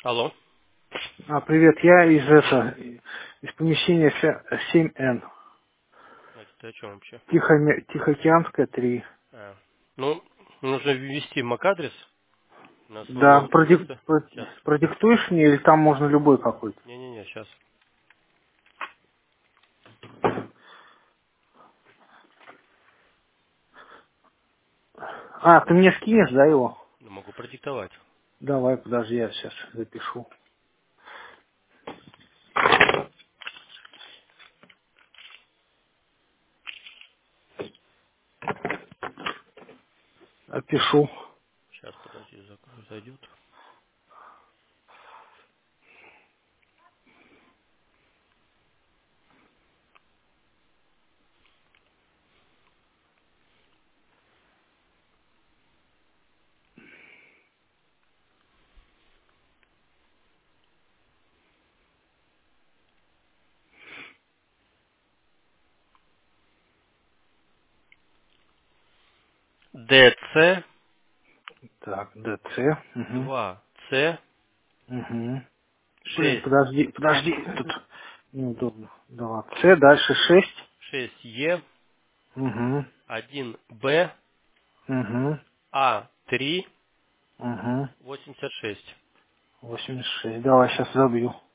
Алло. Привет, я из помещения 7Н. Значит, ты о чем вообще? Тихоокеанская 3. А. Ну, нужно ввести MAC-адрес на Да, основном месте. Сейчас. продиктуешь мне или там можно любой какой-то? Не-не-не, сейчас. Ты мне скинешь, да, его? Могу продиктовать. Давай, подожди, я сейчас запишу. Опишу. Сейчас, подожди, зайдет. DC Так, ДЦ. Угу. 2C Угу. Блин, 6 подожди, тут неудобно. Да, С, дальше 6. 6E Угу. 1B Угу. A3 Угу. 86. 86. Давай, сейчас забью.